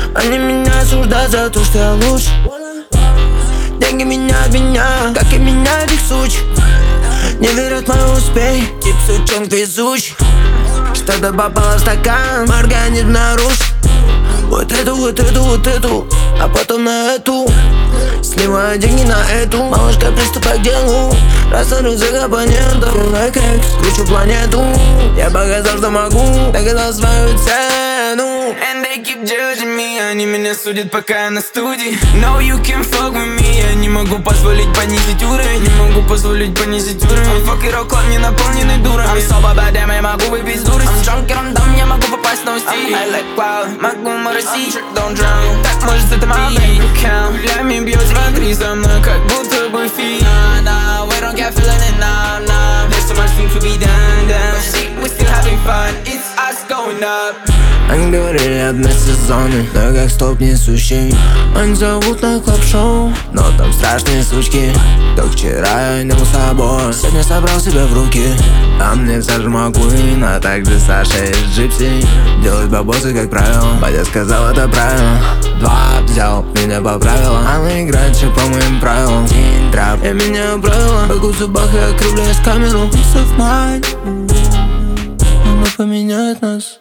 Они меня осуждают за то, что я лучше. Деньги меняют меня, как и меняют их суть. Не верят в мой успех, тип сучонок везуч. Что-то попало в стакан, организм нарушит. Вот эту, а потом на эту. Сливаю деньги на эту. Малышка, приступай к делу. Рассорю за абонентов. Like X, кручу планету. Я показал, что могу, доказал свою цену. And they keep judging me. Они меня судят, пока я на студии. No, you can fuck with me. Я не могу позволить понизить уровень. Не могу позволить понизить уровень. Fuck it all, клуб не наполненный дурами. I'm sober, bad damn, я могу выпить дурость. I'm drunk, I'm dumb, я могу попасть в новости. I like cloud, могу моросить, don't drown. Так может это my bank account. Лями бьет смотри за мной, как будто бы фи. Nah, we don't get feeling it, nah. There's so much things to be done. But shit, we still having fun. It's us going up. Они говорили одни сезоны, но как стоп несущий. Они зовут на клаб-шоу, но там страшные сучки. Как вчера я не был с собой, сегодня собрал себя в руки. А мне все же могу, а также Саша из Джипси. Делать бабосы как правило, батя сказал это правильно. 2 взял, меня поправила. Она играет все по моим правилам. День трап, я меняю правила. Бегу в зубах и округляюсь камеру. Peace of mind, она поменяет нас.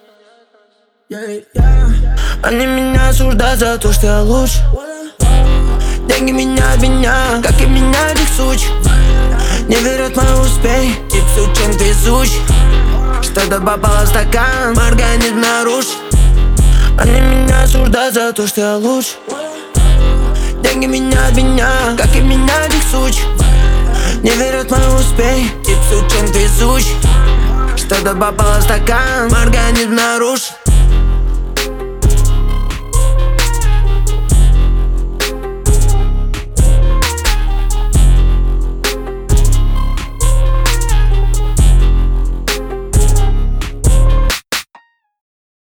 Они меня осуждают за то, что я лучше. Деньги меняют меня, как и меняют их суть. Не верят в мой успех, тип сучонок везуч. Что-то попало в стакан, организм нарушит. Они меня осуждают за то, что я лучше. Деньги меняют меня, как и меняют их суть. Не верят в мой успех, тип сучонок везуч. Что-то попало в стакан, организм нарушит.